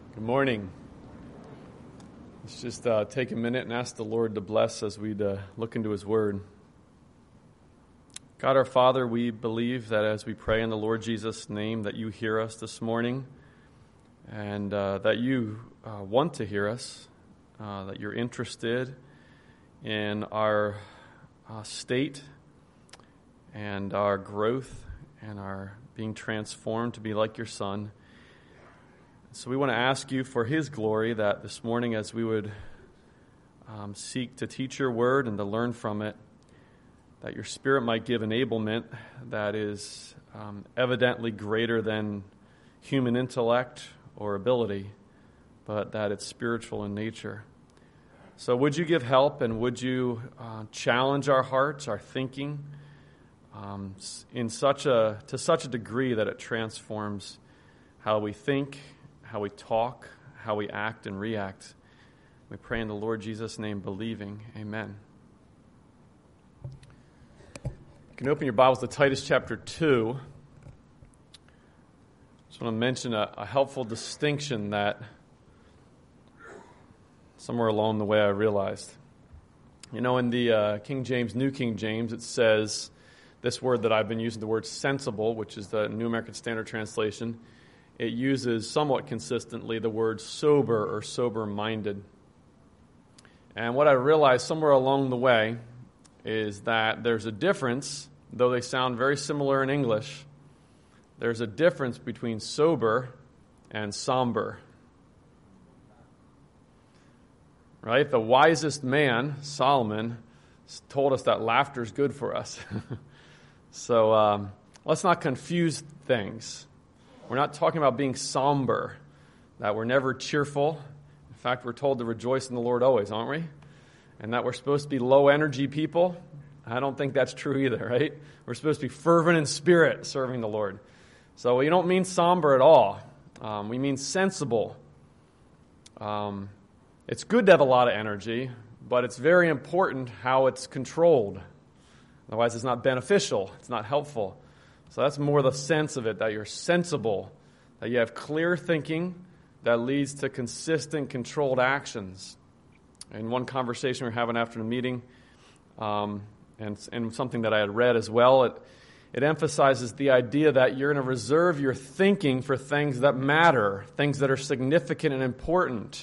Good morning. Let's just take a minute and ask the Lord to bless as we look into His Word. God our Father, we believe that as we pray in the Lord Jesus' name that You hear us this morning and that You want to hear us, that You're interested in our state and our growth and our being transformed to be like Your Son. So we want to ask You for His glory that this morning as we would seek to teach Your Word and to learn from it, that Your Spirit might give enablement that is evidently greater than human intellect or ability, but that it's spiritual in nature. So would You give help and would You challenge our hearts, our thinking, to such a degree that it transforms how we think, how we talk, how we act and react. We pray in the Lord Jesus' name, believing. Amen. You can open your Bibles to Titus chapter 2. Just want to mention a helpful distinction that somewhere along the way I realized. You know, in the King James, New King James, it says this word that I've been using, the word sensible, which is the New American Standard Translation. It uses somewhat consistently the word sober or sober-minded. And what I realized somewhere along the way is that there's a difference, though they sound very similar in English, there's a difference between sober and somber. Right? The wisest man, Solomon, told us that laughter is good for us. So let's not confuse things. We're not talking about being somber, that we're never cheerful. In fact, we're told to rejoice in the Lord always, aren't we? And that we're supposed to be low-energy people. I don't think that's true either, right? We're supposed to be fervent in spirit serving the Lord. So we don't mean somber at all. We mean sensible. It's good to have a lot of energy, but it's very important how it's controlled. Otherwise, it's not beneficial. It's not helpful. So that's more the sense of it, that you're sensible, that you have clear thinking that leads to consistent, controlled actions. In one conversation we were having after the meeting, and something that I had read as well, it emphasizes the idea that you're going to reserve your thinking for things that matter, things that are significant and important,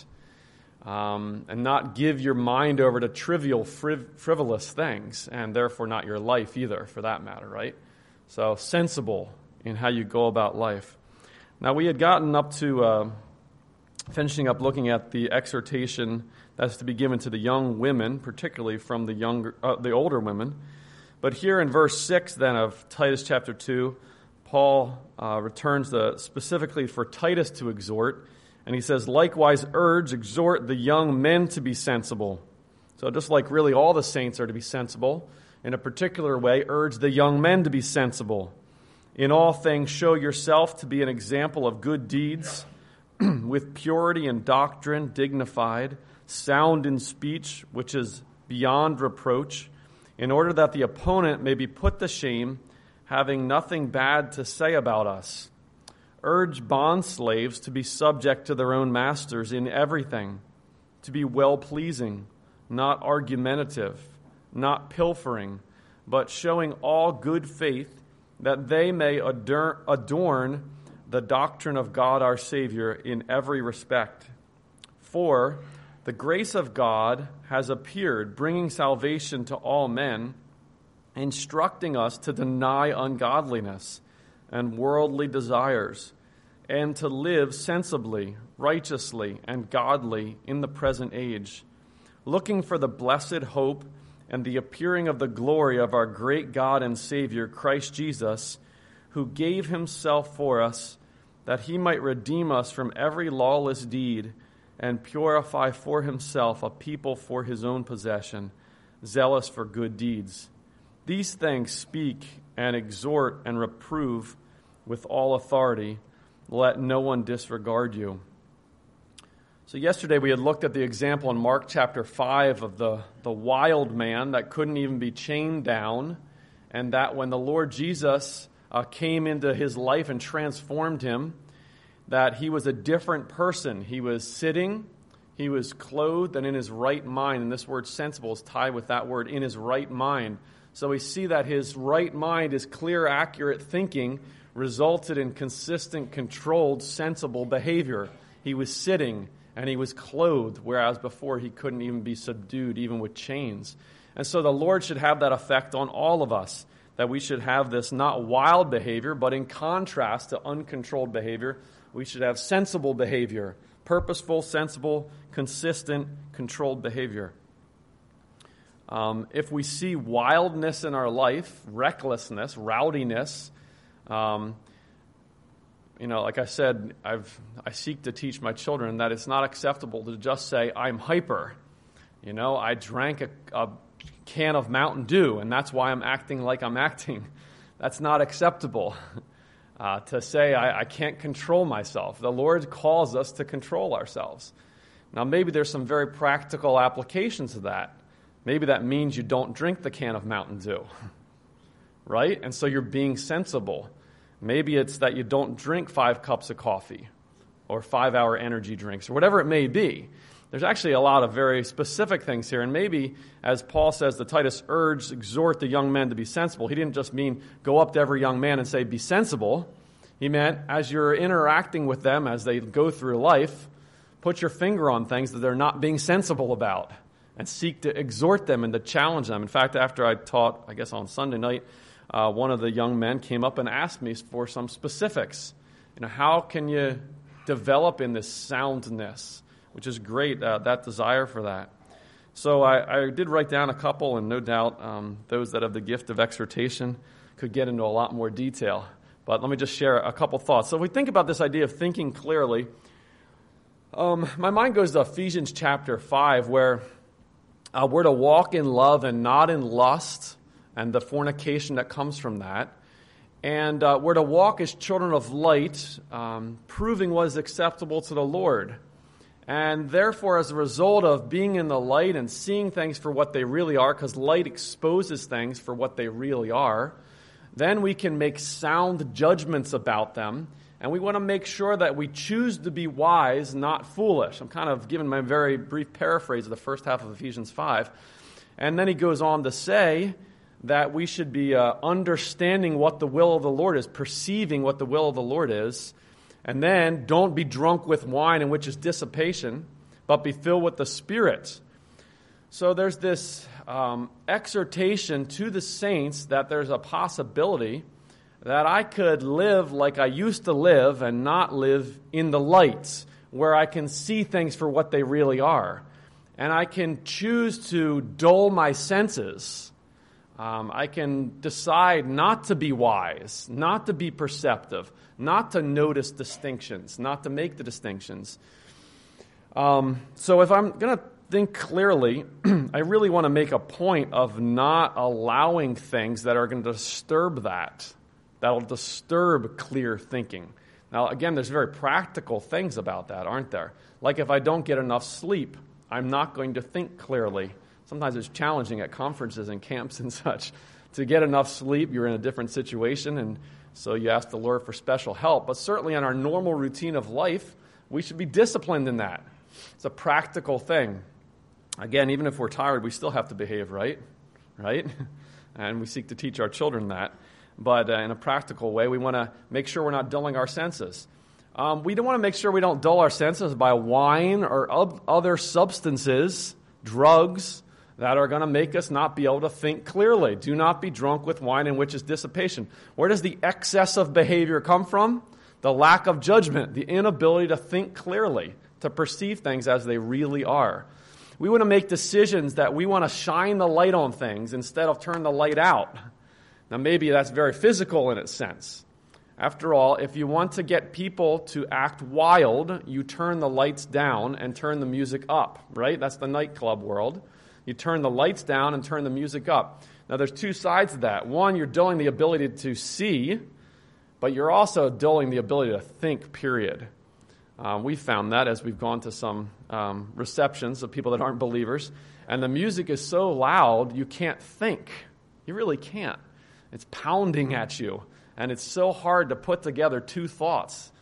and not give your mind over to trivial, frivolous things, and therefore not your life either, for that matter, right? So sensible in how you go about life. Now we had gotten up to finishing up looking at the exhortation that's to be given to the young women, particularly from the older women. But here in verse 6 then of Titus chapter 2, Paul returns specifically for Titus to exhort, and he says, likewise exhort the young men to be sensible. So just like really all the saints are to be sensible, in a particular way, urge the young men to be sensible. In all things, show yourself to be an example of good deeds, with purity and doctrine, dignified, sound in speech, which is beyond reproach, in order that the opponent may be put to shame, having nothing bad to say about us. Urge bondslaves to be subject to their own masters in everything, to be well-pleasing, not argumentative, not pilfering, but showing all good faith, that they may adorn the doctrine of God our Savior in every respect. For the grace of God has appeared, bringing salvation to all men, instructing us to deny ungodliness and worldly desires, and to live sensibly, righteously, and godly in the present age, looking for the blessed hope and the appearing of the glory of our great God and Savior, Christ Jesus, who gave himself for us, that he might redeem us from every lawless deed and purify for himself a people for his own possession, zealous for good deeds. These things speak and exhort and reprove with all authority. Let no one disregard you. So yesterday we had looked at the example in Mark chapter 5 of the wild man that couldn't even be chained down, and that when the Lord Jesus came into his life and transformed him, that he was a different person. He was sitting, he was clothed, and in his right mind. And this word sensible is tied with that word, in his right mind. So we see that his right mind, his clear, accurate thinking, resulted in consistent, controlled, sensible behavior. He was sitting and he was clothed, whereas before he couldn't even be subdued, even with chains. And so the Lord should have that effect on all of us, that we should have this not wild behavior, but in contrast to uncontrolled behavior, we should have sensible behavior, purposeful, sensible, consistent, controlled behavior. If we see wildness in our life, recklessness, rowdiness, like I said, I seek to teach my children that it's not acceptable to just say, I'm hyper. I drank a can of Mountain Dew, and that's why I'm acting like I'm acting. That's not acceptable. To say, I can't control myself. The Lord calls us to control ourselves. Now, maybe there's some very practical applications of that. Maybe that means you don't drink the can of Mountain Dew, right? And so you're being sensible. Maybe it's that you don't drink 5 cups of coffee or 5-hour energy drinks or whatever it may be. There's actually a lot of very specific things here. And maybe, as Paul says, the Titus exhort the young men to be sensible. He didn't just mean go up to every young man and say, be sensible. He meant as you're interacting with them as they go through life, put your finger on things that they're not being sensible about and seek to exhort them and to challenge them. In fact, after I taught, I guess on Sunday night, one of the young men came up and asked me for some specifics. How can you develop in this soundness? Which is great, that desire for that. So I did write down a couple, and no doubt those that have the gift of exhortation could get into a lot more detail. But let me just share a couple thoughts. So if we think about this idea of thinking clearly, my mind goes to Ephesians chapter 5, where we're to walk in love and not in lust, and the fornication that comes from that. And we're to walk as children of light, proving what is acceptable to the Lord. And therefore, as a result of being in the light and seeing things for what they really are, because light exposes things for what they really are, then we can make sound judgments about them. And we want to make sure that we choose to be wise, not foolish. I'm kind of giving my very brief paraphrase of the first half of Ephesians 5. And then he goes on to say that we should be understanding what the will of the Lord is, perceiving what the will of the Lord is. And then, don't be drunk with wine, in which is dissipation, but be filled with the Spirit. So there's this exhortation to the saints that there's a possibility that I could live like I used to live and not live in the light, where I can see things for what they really are. And I can choose to dull my senses. I can decide not to be wise, not to be perceptive, not to notice distinctions, not to make the distinctions. So if I'm going to think clearly, I really want to make a point of not allowing things that are going to disturb that'll disturb clear thinking. Now, again, there's very practical things about that, aren't there? Like if I don't get enough sleep, I'm not going to think clearly. Sometimes it's challenging at conferences and camps and such. To get enough sleep, you're in a different situation, and so you ask the Lord for special help. But certainly in our normal routine of life, we should be disciplined in that. It's a practical thing. Again, even if we're tired, we still have to behave right? And we seek to teach our children that. But in a practical way, we want to make sure we're not dulling our senses. We don't want to make sure we don't dull our senses by wine or other substances, drugs, that are going to make us not be able to think clearly. Do not be drunk with wine, in which is dissipation. Where does the excess of behavior come from? The lack of judgment, the inability to think clearly, to perceive things as they really are. We want to make decisions that we want to shine the light on things instead of turn the light out. Now, maybe that's very physical in its sense. After all, if you want to get people to act wild, you turn the lights down and turn the music up, right? That's the nightclub world. You turn the lights down and turn the music up. Now, there's two sides to that. One, you're dulling the ability to see, but you're also dulling the ability to think, period. We found that as we've gone to some receptions of people that aren't believers, and the music is so loud, you can't think. You really can't. It's pounding at you, and it's so hard to put together two thoughts.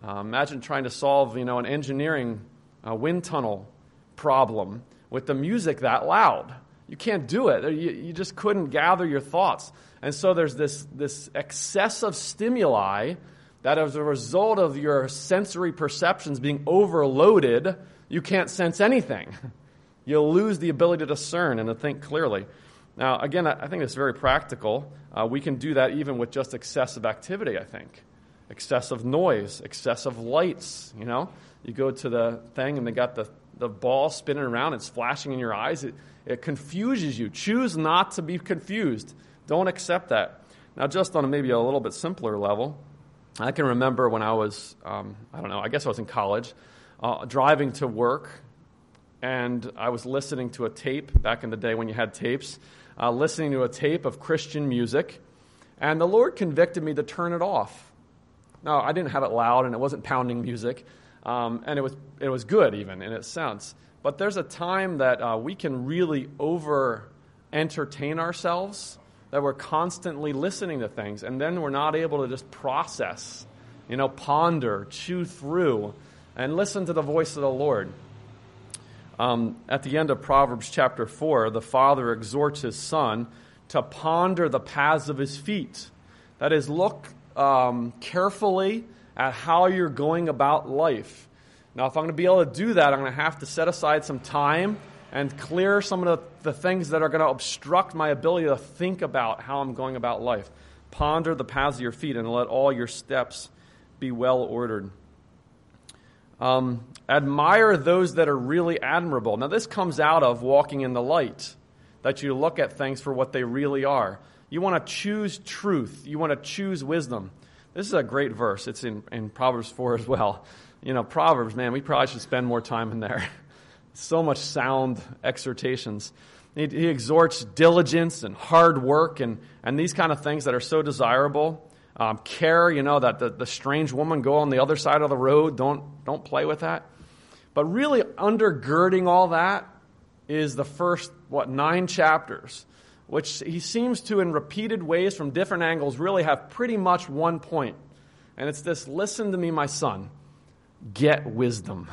Imagine trying to solve, an engineering wind tunnel problem with the music that loud. You can't do it. You just couldn't gather your thoughts. And so there's this excessive stimuli that as a result of your sensory perceptions being overloaded, you can't sense anything. You'll lose the ability to discern and to think clearly. Now, again, I think it's very practical. We can do that even with just excessive activity, I think. Excessive noise, excessive lights, You go to the thing and they got the ball spinning around, it's flashing in your eyes. It confuses you. Choose not to be confused. Don't accept that. Now, just on maybe a little bit simpler level, I can remember when I was, I guess I was in college, driving to work, and I was listening to a tape, back in the day when you had tapes, listening to a tape of Christian music, and the Lord convicted me to turn it off. No, I didn't have it loud, and it wasn't pounding music, and it was good even in its sense. But there's a time that we can really over-entertain ourselves, that we're constantly listening to things, and then we're not able to just process, ponder, chew through, and listen to the voice of the Lord. At the end of Proverbs chapter 4, the father exhorts his son to ponder the paths of his feet. That is, look carefully at how you're going about life. Now, if I'm going to be able to do that, I'm going to have to set aside some time and clear some of the things that are going to obstruct my ability to think about how I'm going about life. Ponder the paths of your feet and let all your steps be well ordered. Admire those that are really admirable. Now, this comes out of walking in the light, that you look at things for what they really are. You want to choose truth. You want to choose wisdom. This is a great verse. It's in Proverbs 4 as well. Proverbs, man, we probably should spend more time in there. So much sound exhortations. He exhorts diligence and hard work and these kind of things that are so desirable. Care, that the strange woman go on the other side of the road. Don't play with that. But really undergirding all that is the first, 9 chapters, which he seems to, in repeated ways from different angles, really have pretty much one point. And it's this: listen to me, my son. Get wisdom.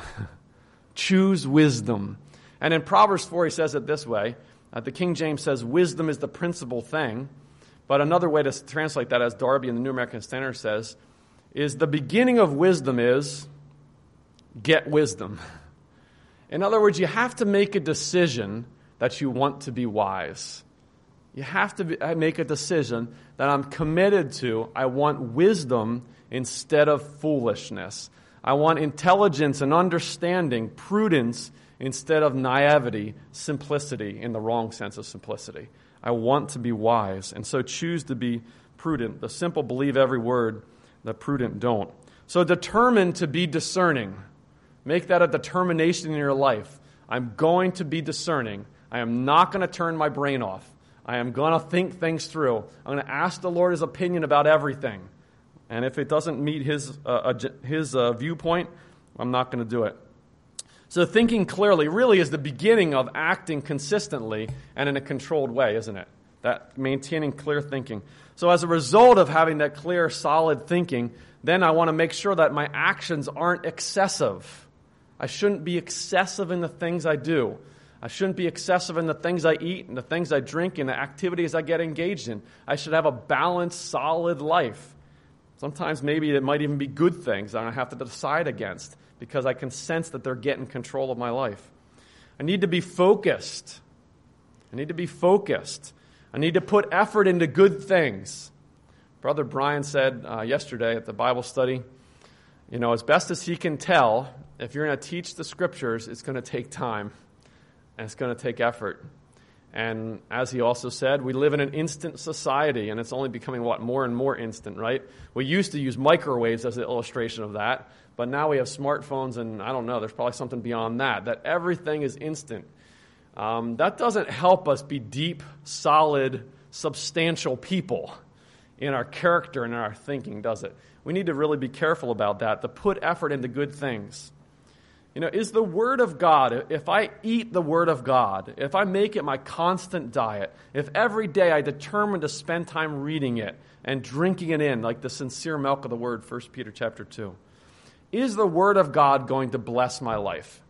Choose wisdom. And in Proverbs 4, he says it this way. The King James says, wisdom is the principal thing. But another way to translate that, as Darby in the New American Standard says, is the beginning of wisdom is get wisdom. In other words, you have to make a decision that you want to be wise. You have to make a decision that I'm committed to. I want wisdom instead of foolishness. I want intelligence and understanding, prudence instead of naivety, simplicity in the wrong sense of simplicity. I want to be wise, and so choose to be prudent. The simple believe every word, the prudent don't. So determine to be discerning. Make that a determination in your life. I'm going to be discerning. I am not going to turn my brain off. I am going to think things through. I'm going to ask the Lord his opinion about everything. And if it doesn't meet his viewpoint, I'm not going to do it. So thinking clearly really is the beginning of acting consistently and in a controlled way, isn't it? That maintaining clear thinking. So as a result of having that clear, solid thinking, then I want to make sure that my actions aren't excessive. I shouldn't be excessive in the things I do. I shouldn't be excessive in the things I eat and the things I drink and the activities I get engaged in. I should have a balanced, solid life. Sometimes maybe it might even be good things I have to decide against because I can sense that they're getting control of my life. I need to be focused. I need to put effort into good things. Brother Brian said yesterday at the Bible study, as best as he can tell, if you're going to teach the Scriptures, it's going to take time and it's going to take effort. And as he also said, we live in an instant society, and it's only becoming, more and more instant, right? We used to use microwaves as an illustration of that, but now we have smartphones, and I don't know, there's probably something beyond that everything is instant. That doesn't help us be deep, solid, substantial people in our character and in our thinking, does it? We need to really be careful about that, to put effort into good things. Is the Word of God, if I eat the Word of God, if I make it my constant diet, if every day I determine to spend time reading it and drinking it in, like the sincere milk of the Word, 1 Peter chapter 2, is the Word of God going to bless my life?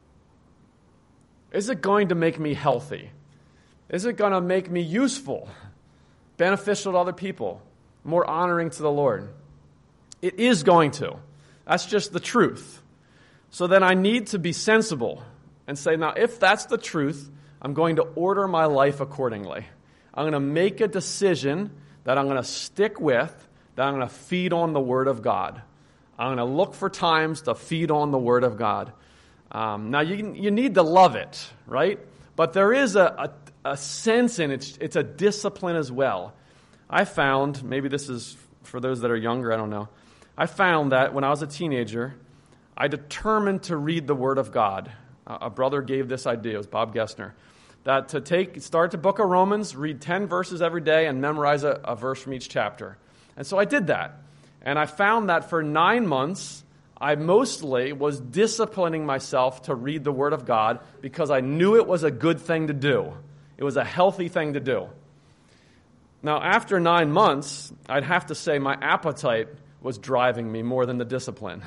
Is it going to make me healthy? Is it going to make me useful, beneficial to other people, more honoring to the Lord? It is going to. That's just the truth. So then I need to be sensible and say, now, if that's the truth, I'm going to order my life accordingly. I'm going to make a decision that I'm going to stick with, that I'm going to feed on the Word of God. I'm going to look for times to feed on the Word of God. Now, you need to love it, right? But there is a sense in it. It's a discipline as well. I found, maybe this is for those that are younger, I don't know. I found that when I was a teenager, I determined to read the Word of God. A brother gave this idea, it was Bob Gessner, that to start the book of Romans, read 10 verses every day, and memorize a verse from each chapter. And so I did that. And I found that for 9 months, I mostly was disciplining myself to read the Word of God because I knew it was a good thing to do. It was a healthy thing to do. Now, after 9 months, I'd have to say my appetite was driving me more than the discipline.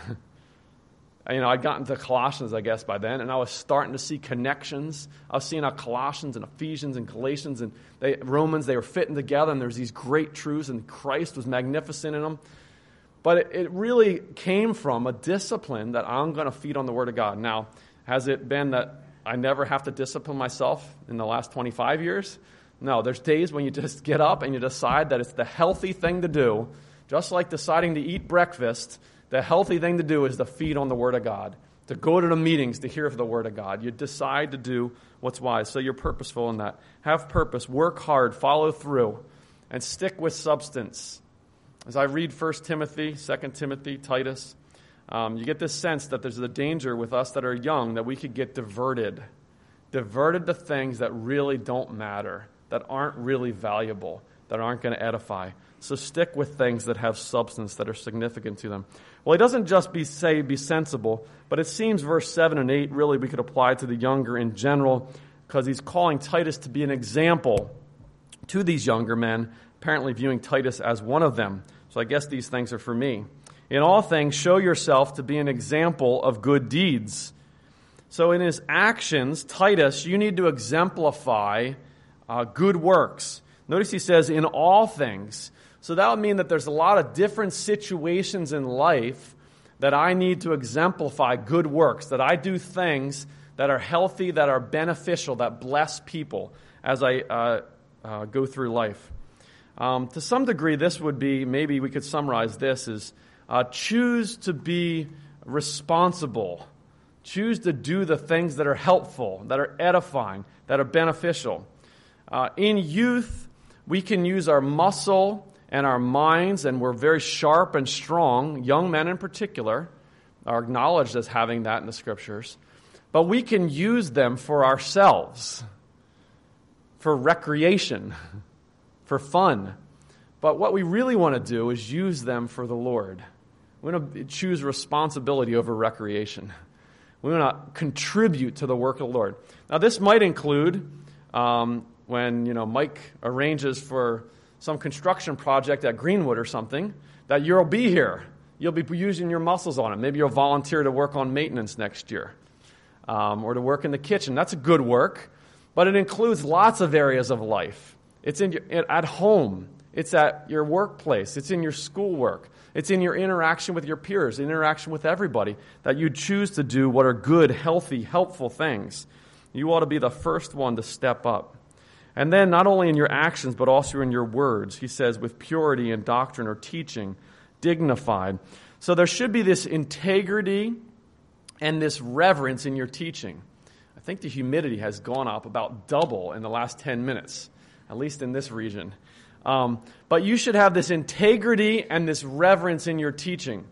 I'd gotten to Colossians, I guess, by then, and I was starting to see connections. I was seeing how Colossians and Ephesians and Galatians and Romans, they were fitting together, and there's these great truths, and Christ was magnificent in them. But it really came from a discipline that I'm going to feed on the Word of God. Now, has it been that I never have to discipline myself in the last 25 years? No, there's days when you just get up and you decide that it's the healthy thing to do, just like deciding to eat breakfast. The healthy thing to do is to feed on the Word of God, to go to the meetings to hear the Word of God. You decide to do what's wise, so you're purposeful in that. Have purpose, work hard, follow through, and stick with substance. As I read 1 Timothy, 2 Timothy, Titus, you get this sense that there's a danger with us that are young that we could get diverted to things that really don't matter, that aren't really valuable, that aren't going to edify. So stick with things that have substance, that are significant to them. Well, he doesn't just be sensible, but it seems verse 7 and 8 really we could apply to the younger in general, because he's calling Titus to be an example to these younger men, apparently viewing Titus as one of them. So I guess these things are for me. In all things, show yourself to be an example of good deeds. So in his actions, Titus, you need to exemplify good works. Notice he says, in all things. So that would mean that there's a lot of different situations in life that I need to exemplify good works, that I do things that are healthy, that are beneficial, that bless people as I go through life. To some degree, this would be, maybe we could summarize this as choose to be responsible. Choose to do the things that are helpful, that are edifying, that are beneficial. In youth, we can use our muscle and our minds, and we're very sharp and strong. Young men in particular are acknowledged as having that in the Scriptures. But we can use them for ourselves, for recreation, for fun. But what we really want to do is use them for the Lord. We want to choose responsibility over recreation. We want to contribute to the work of the Lord. Now, this might include when Mike arranges for some construction project at Greenwood or something, that you'll be here. You'll be using your muscles on it. Maybe you'll volunteer to work on maintenance next year, or to work in the kitchen. That's a good work, but it includes lots of areas of life. It's at home. It's at your workplace. It's in your schoolwork. It's in your interaction with your peers, interaction with everybody, that you choose to do what are good, healthy, helpful things. You ought to be the first one to step up. And then not only in your actions, but also in your words. He says, with purity and doctrine or teaching, dignified. So there should be this integrity and this reverence in your teaching. I think the humidity has gone up about double in the last 10 minutes, at least in this region. But you should have this integrity and this reverence in your teaching.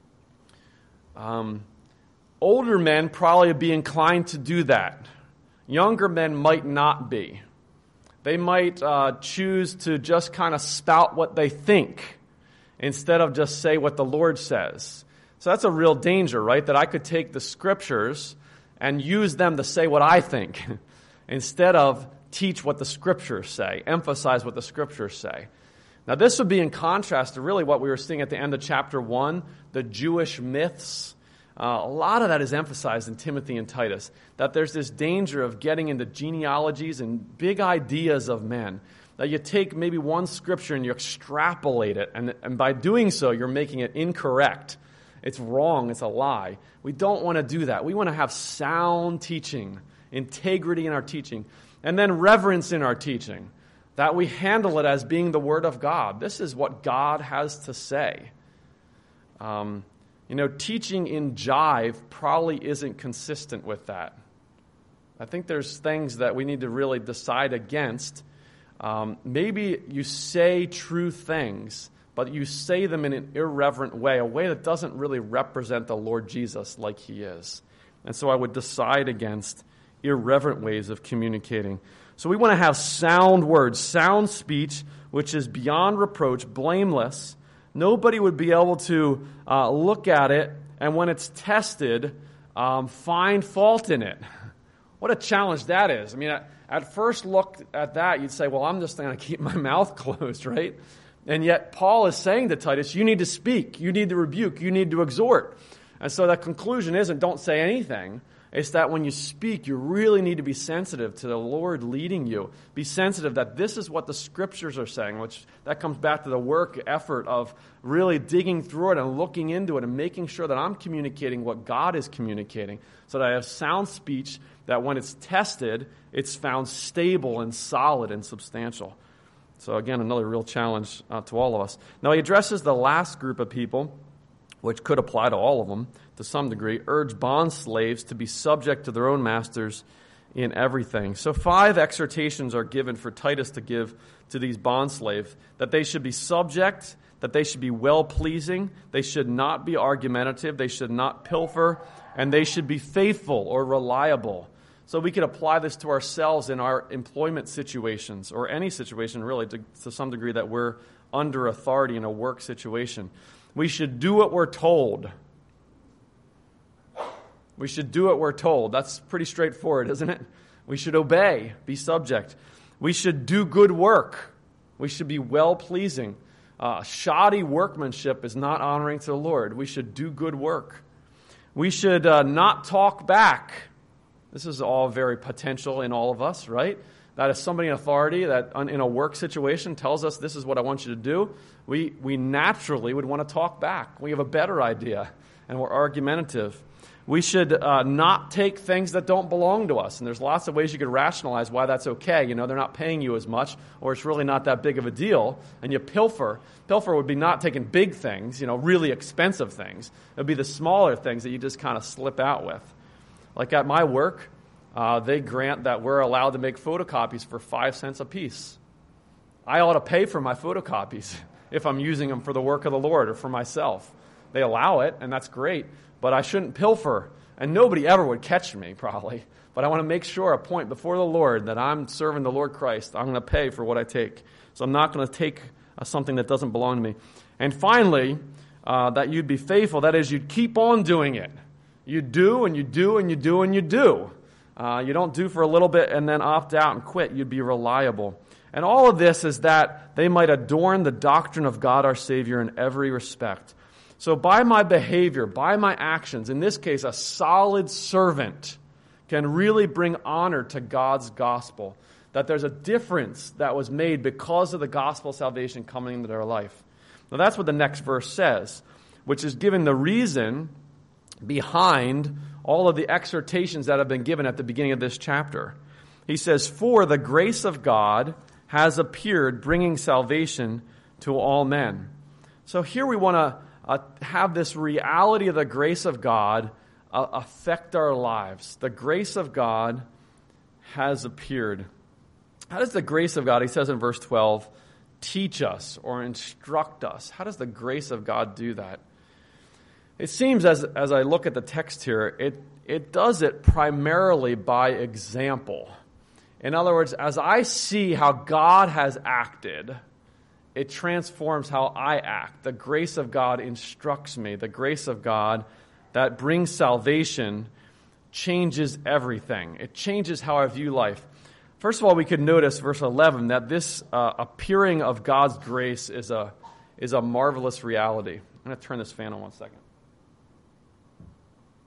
Older men probably be inclined to do that. Younger men might not be. They might choose to just kind of spout what they think instead of just say what the Lord says. So that's a real danger, right? That I could take the Scriptures and use them to say what I think instead of teach what the Scriptures say, emphasize what the Scriptures say. Now, this would be in contrast to really what we were seeing at the end of chapter 1, the Jewish myths. A lot of that is emphasized in Timothy and Titus, that there's this danger of getting into genealogies and big ideas of men. That you take maybe one scripture and you extrapolate it, and by doing so, you're making it incorrect. It's wrong, it's a lie. We don't want to do that. We want to have sound teaching, integrity in our teaching, and then reverence in our teaching, that we handle it as being the Word of God. This is what God has to say. Teaching in jive probably isn't consistent with that. I think there's things that we need to really decide against. Maybe you say true things, but you say them in an irreverent way, a way that doesn't really represent the Lord Jesus like he is. And so I would decide against irreverent ways of communicating. So we want to have sound words, sound speech, which is beyond reproach, blameless. Nobody would be able to look at it and when it's tested, find fault in it. What a challenge that is. I mean, at first look at that, you'd say, well, I'm just going to keep my mouth closed, right? And yet Paul is saying to Titus, you need to speak, you need to rebuke, you need to exhort. And so that conclusion isn't don't say anything. It's that when you speak, you really need to be sensitive to the Lord leading you. Be sensitive that this is what the Scriptures are saying, which that comes back to the work effort of really digging through it and looking into it and making sure that I'm communicating what God is communicating so that I have sound speech that when it's tested, it's found stable and solid and substantial. So again, another real challenge to all of us. Now he addresses the last group of people, which could apply to all of them to some degree, urge bond slaves to be subject to their own masters in everything. So 5 exhortations are given for Titus to give to these bond slaves, that they should be subject, that they should be well-pleasing, they should not be argumentative, they should not pilfer, and they should be faithful or reliable. So we could apply this to ourselves in our employment situations, or any situation really to some degree that we're under authority in a work situation. We should do what we're told. We should do what we're told. That's pretty straightforward, isn't it? We should obey, be subject. We should do good work. We should be well-pleasing. Shoddy workmanship is not honoring to the Lord. We should do good work. We should not talk back. This is all very potential in all of us, right? That if somebody in authority that in a work situation tells us this is what I want you to do, we naturally would want to talk back. We have a better idea, and we're argumentative. We should not take things that don't belong to us. And there's lots of ways you could rationalize why that's okay. You know, they're not paying you as much, or it's really not that big of a deal, and you pilfer. Pilfer would be not taking big things, really expensive things. It would be the smaller things that you just kind of slip out with. Like at my work, they grant that we're allowed to make photocopies for 5 cents a piece. I ought to pay for my photocopies if I'm using them for the work of the Lord or for myself. They allow it, and that's great, but I shouldn't pilfer. And nobody ever would catch me, probably. But I want to make sure a point before the Lord that I'm serving the Lord Christ. I'm going to pay for what I take. So I'm not going to take something that doesn't belong to me. And finally, that you'd be faithful. That is, you'd keep on doing it. You do, and you do, and you do, and you do. You don't do for a little bit and then opt out and quit. You'd be reliable. And all of this is that they might adorn the doctrine of God our Savior in every respect. So by my behavior, by my actions, in this case, a solid servant can really bring honor to God's gospel. That there's a difference that was made because of the gospel of salvation coming into their life. Now that's what the next verse says, which is given the reason behind all of the exhortations that have been given at the beginning of this chapter. He says, "For the grace of God has appeared, bringing salvation to all men." So here we want to have this reality of the grace of God affect our lives. The grace of God has appeared. How does the grace of God, he says in verse 12, teach us or instruct us? How does the grace of God do that? It seems as I look at the text here, it does it primarily by example. In other words, as I see how God has acted, it transforms how I act. The grace of God instructs me. The grace of God that brings salvation changes everything. It changes how I view life. First of all, we could notice, verse 11, that this appearing of God's grace is a marvelous reality. I'm going to turn this fan on one second.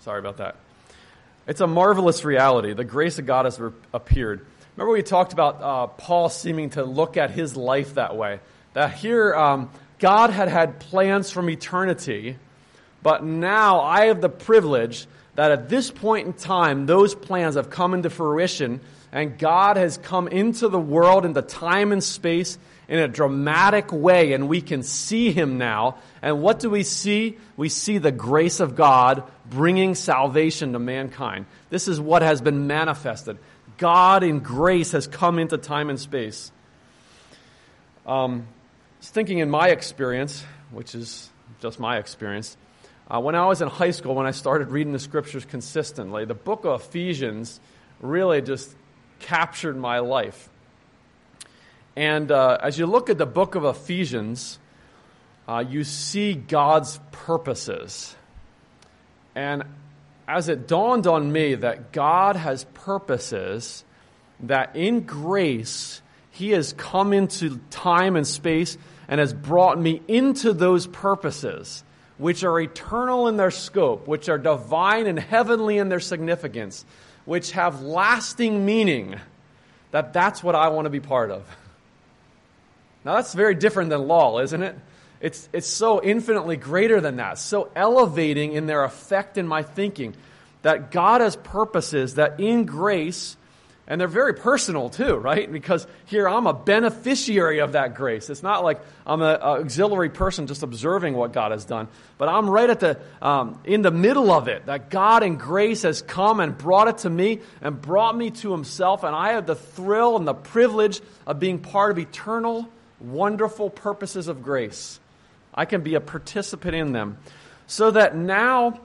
Sorry about that. It's a marvelous reality. The grace of God has appeared. Remember we talked about Paul seeming to look at his life that way. That here God had plans from eternity, but now I have the privilege that at this point in time, those plans have come into fruition, and God has come into the world, into time and space, in a dramatic way, and we can see Him now. And what do we see? We see the grace of God bringing salvation to mankind. This is what has been manifested. God in grace has come into time and space. I was thinking in my experience, which is just my experience, when I was in high school, when I started reading the Scriptures consistently, the book of Ephesians really just captured my life. And as you look at the book of Ephesians, you see God's purposes. And as it dawned on me that God has purposes, that in grace, He has come into time and space and has brought me into those purposes, which are eternal in their scope, which are divine and heavenly in their significance, which have lasting meaning, that's what I want to be part of. Now that's very different than law, isn't it? It's so infinitely greater than that, so elevating in their effect in my thinking, that God has purposes that in grace, and they're very personal too, right? Because here I'm a beneficiary of that grace. It's not like I'm an auxiliary person just observing what God has done, but I'm right at the in the middle of it, that God in grace has come and brought it to me and brought me to Himself, and I have the thrill and the privilege of being part of eternal, wonderful purposes of grace. I can be a participant in them. So that now,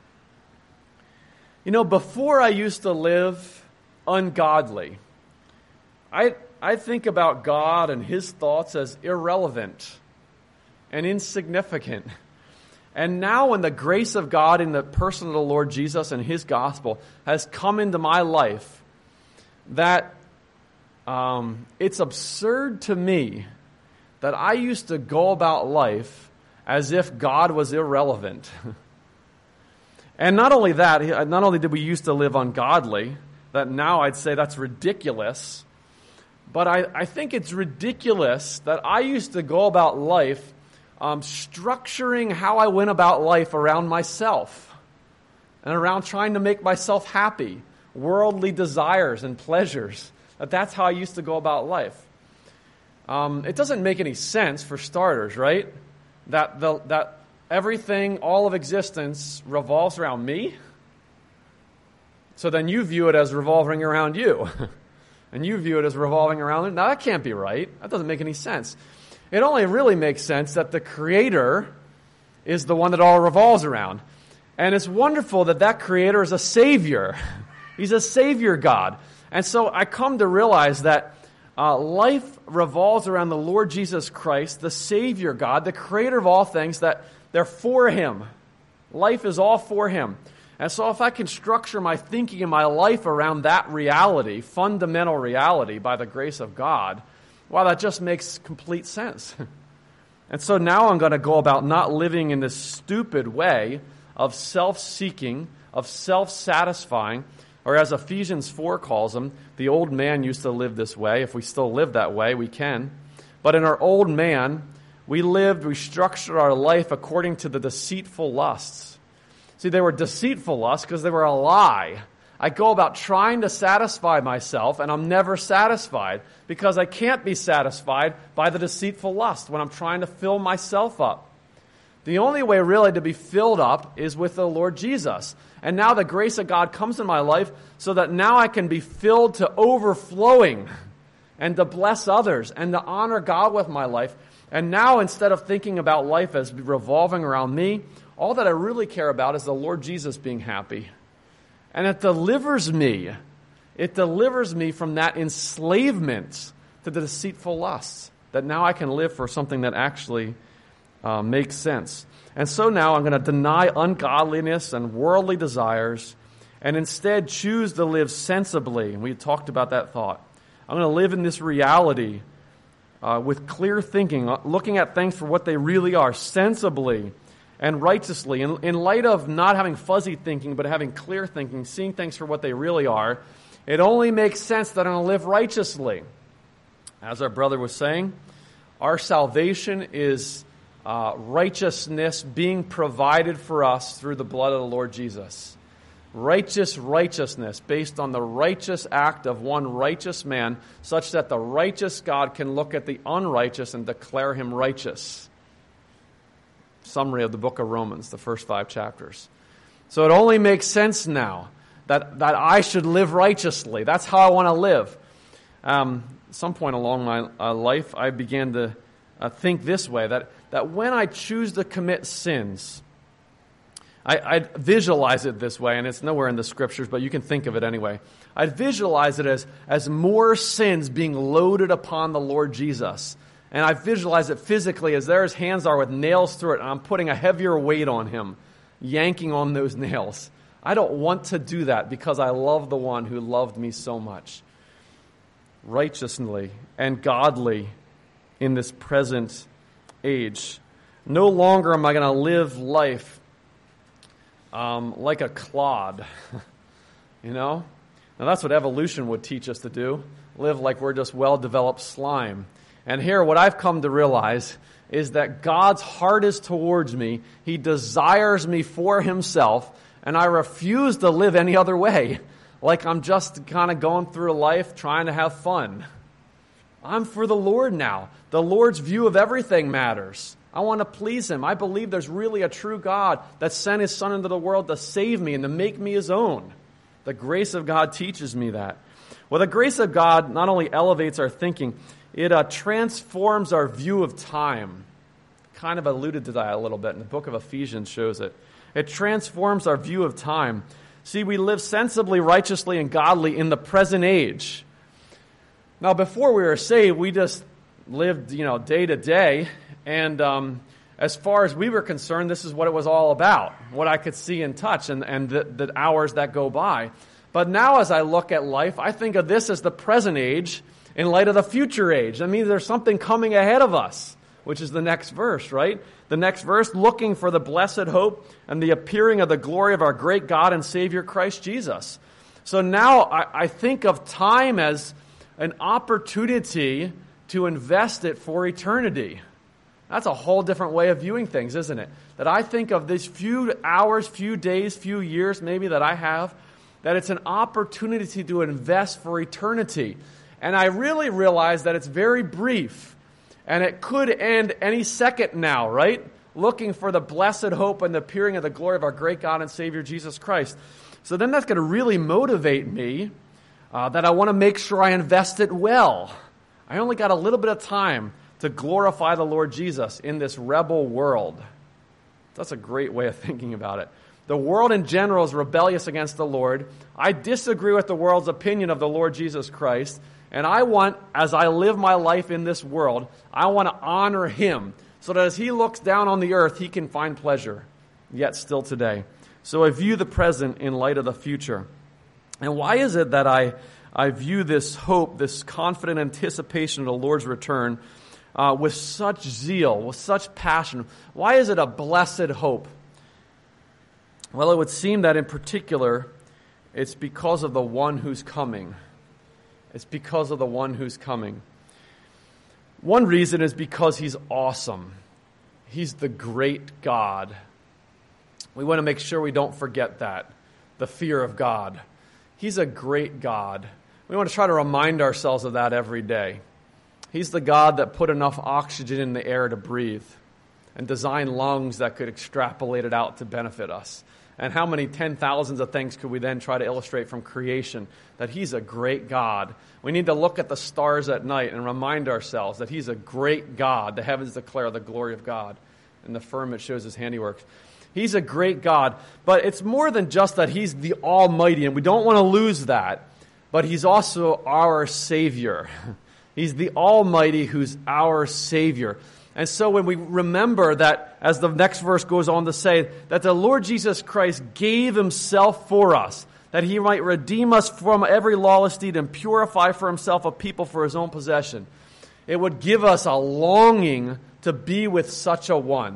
before I used to live ungodly, I think about God and His thoughts as irrelevant and insignificant. And now when the grace of God in the person of the Lord Jesus and His gospel has come into my life, that it's absurd to me that I used to go about life as if God was irrelevant. And not only that, not only did we used to live ungodly, that now I'd say that's ridiculous, but I think it's ridiculous that I used to go about life structuring how I went about life around myself and around trying to make myself happy, worldly desires and pleasures. That's how I used to go about life. It doesn't make any sense, for starters, right? That everything, all of existence, revolves around me. So then you view it as revolving around you. And you view it as revolving around it. Now that can't be right. That doesn't make any sense. It only really makes sense that the Creator is the one that all revolves around. And it's wonderful that Creator is a Savior. He's a Savior God. And so I come to realize that life revolves around the Lord Jesus Christ, the Savior God, the Creator of all things, that they're for Him. Life is all for Him. And so if I can structure my thinking and my life around that reality, fundamental reality by the grace of God, wow, that just makes complete sense. And so now I'm going to go about not living in this stupid way of self-seeking, of self-satisfying, or as Ephesians 4 calls them, the old man used to live this way. If we still live that way, we can. But in our old man, we structured our life according to the deceitful lusts. See, they were deceitful lusts because they were a lie. I go about trying to satisfy myself, and I'm never satisfied because I can't be satisfied by the deceitful lust when I'm trying to fill myself up. The only way really to be filled up is with the Lord Jesus. And now the grace of God comes in my life so that now I can be filled to overflowing and to bless others and to honor God with my life. And now instead of thinking about life as revolving around me, all that I really care about is the Lord Jesus being happy. And it delivers me. It delivers me from that enslavement to the deceitful lusts, that now I can live for something that actually makes sense. And so now I'm going to deny ungodliness and worldly desires and instead choose to live sensibly. And we talked about that thought. I'm going to live in this reality with clear thinking, looking at things for what they really are, sensibly, and righteously. In light of not having fuzzy thinking, but having clear thinking, seeing things for what they really are, it only makes sense that I'm going to live righteously. As our brother was saying, our salvation is righteousness being provided for us through the blood of the Lord Jesus. Righteousness based on the righteous act of one righteous man, such that the righteous God can look at the unrighteous and declare him righteous. Summary of the book of Romans, the first 5 chapters. So it only makes sense now that I should live righteously. That's how I want to live. At some point along my life, I began to think this way, that when I choose to commit sins, I visualize it this way, and it's nowhere in the Scriptures, but you can think of it anyway. I visualize it as more sins being loaded upon the Lord Jesus. And I visualize it physically as there his hands are with nails through it, and I'm putting a heavier weight on him, yanking on those nails. I don't want to do that because I love the one who loved me so much. Righteously and godly in this present age. No longer am I going to live life like a clod, Now that's what evolution would teach us to do. Live like we're just well-developed slime. And here, what I've come to realize is that God's heart is towards me. He desires me for himself, and I refuse to live any other way. Like I'm just kind of going through life trying to have fun. I'm for the Lord now. The Lord's view of everything matters. I want to please him. I believe there's really a true God that sent his Son into the world to save me and to make me his own. The grace of God teaches me that. Well, the grace of God not only elevates our thinking, it transforms our view of time. Kind of alluded to that a little bit, and the book of Ephesians shows it. It transforms our view of time. See, we live sensibly, righteously, and godly in the present age. Now, before we were saved, we just lived, day to day, and as far as we were concerned, this is what it was all about, what I could see and touch, and the hours that go by. But now, as I look at life, I think of this as the present age, in light of the future age. That means there's something coming ahead of us, which is the next verse, right? The next verse, looking for the blessed hope and the appearing of the glory of our great God and Savior Christ Jesus. So now I think of time as an opportunity to invest it for eternity. That's a whole different way of viewing things, isn't it? That I think of these few hours, few days, few years maybe that I have, that it's an opportunity to invest for eternity. And I really realize that it's very brief, and it could end any second now, right? Looking for the blessed hope and the appearing of the glory of our great God and Savior Jesus Christ. So then that's going to really motivate me that I want to make sure I invest it well. I only got a little bit of time to glorify the Lord Jesus in this rebel world. That's a great way of thinking about it. The world in general is rebellious against the Lord. I disagree with the world's opinion of the Lord Jesus Christ. And I want, as I live my life in this world, I want to honor him so that as he looks down on the earth, he can find pleasure, yet still today. So I view the present in light of the future. And why is it that I view this hope, this confident anticipation of the Lord's return with such zeal, with such passion? Why is it a blessed hope? Well, it would seem that in particular, it's because of the one who's coming. It's because of the one who's coming. One reason is because he's awesome. He's the great God. We want to make sure we don't forget that, the fear of God. He's a great God. We want to try to remind ourselves of that every day. He's the God that put enough oxygen in the air to breathe and designed lungs that could extrapolate it out to benefit us. And how many 10,000s of things could we then try to illustrate from creation? That he's a great God. We need to look at the stars at night and remind ourselves that he's a great God. The heavens declare the glory of God, and the firmament shows his handiwork. He's a great God. But it's more than just that he's the Almighty, and we don't want to lose that. But he's also our Savior. He's the Almighty who's our Savior. And so when we remember that, as the next verse goes on to say, that the Lord Jesus Christ gave himself for us, that he might redeem us from every lawless deed and purify for himself a people for his own possession, it would give us a longing to be with such a one,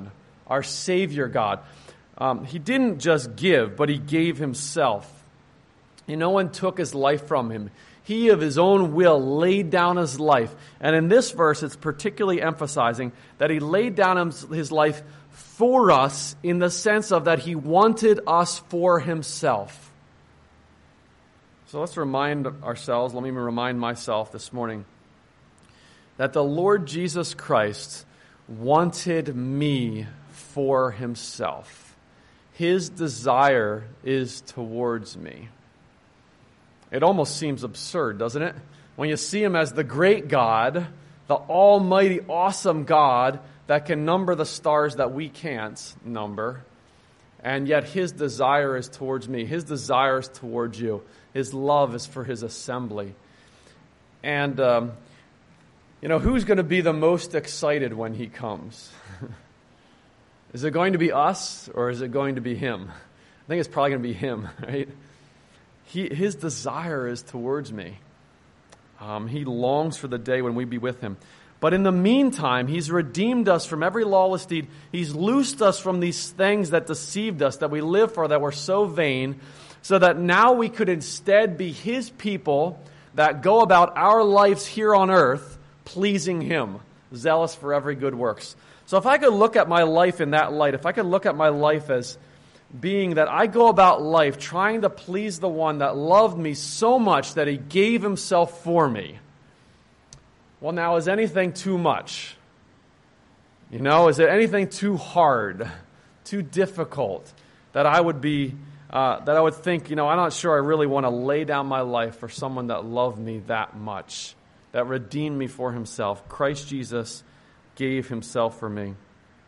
our Savior God. He didn't just give, but he gave himself. No one took his life from him. He of his own will laid down his life. And in this verse, it's particularly emphasizing that he laid down his life for us in the sense of that he wanted us for himself. So let's remind ourselves, let me remind myself this morning, that the Lord Jesus Christ wanted me for himself. His desire is towards me. It almost seems absurd, doesn't it? When you see him as the great God, the almighty, awesome God that can number the stars that we can't number, and yet his desire is towards me. His desire is towards you. His love is for his assembly. And, who's going to be the most excited when he comes? Is it going to be us, or is it going to be him? I think it's probably going to be him, right? His desire is towards me. He longs for the day when we be with him. But in the meantime, he's redeemed us from every lawless deed. He's loosed us from these things that deceived us, that we live for, that were so vain, so that now we could instead be his people that go about our lives here on earth pleasing him, zealous for every good works. So if I could look at my life in that light, if I could look at my life as being that I go about life trying to please the one that loved me so much that he gave himself for me. Well, now, is anything too much? Is there anything too hard, too difficult that I would think, I'm not sure I really want to lay down my life for someone that loved me that much, that redeemed me for himself. Christ Jesus gave himself for me.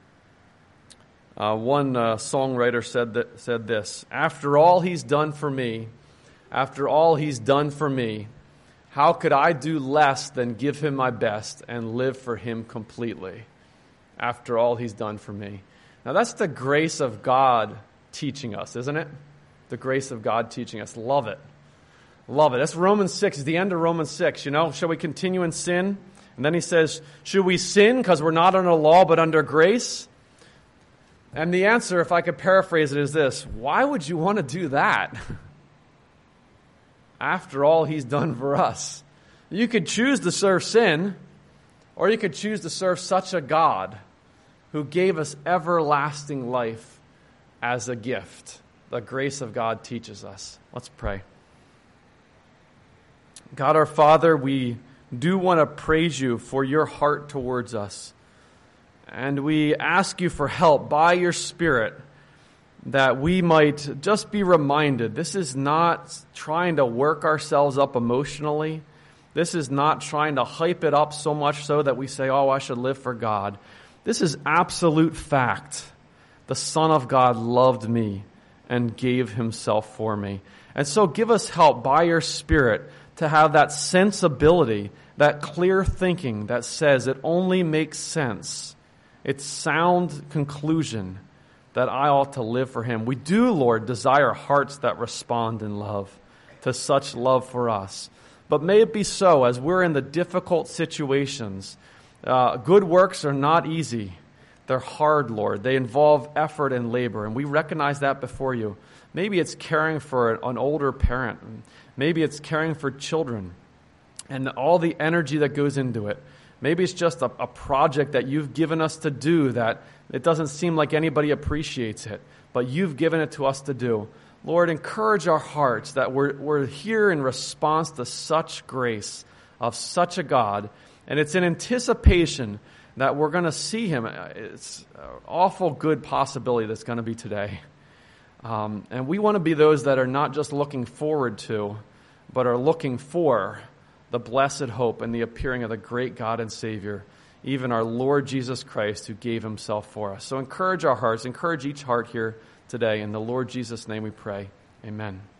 One songwriter said this: after all he's done for me, how could I do less than give him my best and live for him completely? After all he's done for me. Now that's the grace of God teaching us, isn't it? The grace of God teaching us. Love it. Love it. That's Romans 6, it's the end of Romans 6. Shall we continue in sin? And then he says, should we sin because we're not under law but under grace? And the answer, if I could paraphrase it, is this: why would you want to do that? After all he's done for us. You could choose to serve sin, or you could choose to serve such a God who gave us everlasting life as a gift. The grace of God teaches us. Let's pray. God our Father, we do want to praise you for your heart towards us. And we ask you for help by your Spirit that we might just be reminded this is not trying to work ourselves up emotionally. This is not trying to hype it up so much so that we say, I should live for God. This is absolute fact. The Son of God loved me and gave himself for me. And so give us help by your Spirit to have that sensibility, that clear thinking that says it only makes sense. It's sound conclusion that I ought to live for him. We do, Lord, desire hearts that respond in love to such love for us. But may it be so as we're in the difficult situations. Good works are not easy. They're hard, Lord. They involve effort and labor, and we recognize that before you. Maybe it's caring for an older parent. Maybe it's caring for children and all the energy that goes into it. Maybe it's just a project that you've given us to do that it doesn't seem like anybody appreciates it, but you've given it to us to do. Lord, encourage our hearts that we're here in response to such grace of such a God, and it's in anticipation that we're going to see him. It's an awful good possibility that's going to be today. And we want to be those that are not just looking forward to, but are looking for the blessed hope and the appearing of the great God and Savior, even our Lord Jesus Christ, who gave himself for us. So encourage our hearts, encourage each heart here today. In the Lord Jesus' name we pray. Amen.